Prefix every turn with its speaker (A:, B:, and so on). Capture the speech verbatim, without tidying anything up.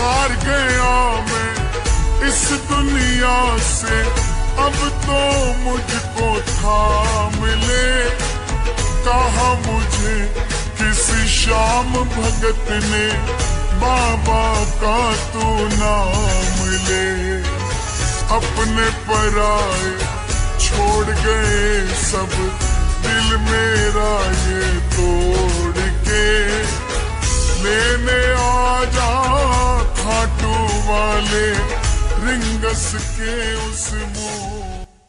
A: हार गया मैं इस दुनिया से, अब तो मुझको था मिले। कहा मुझे किसी श्याम भगत ने, बाबा का तू नाम ले। अपने पराए छोड़ गए सब, दिल मेरा ये तोड़ के। लेने आ जा खाटू वाले रिंगस के उस मोड़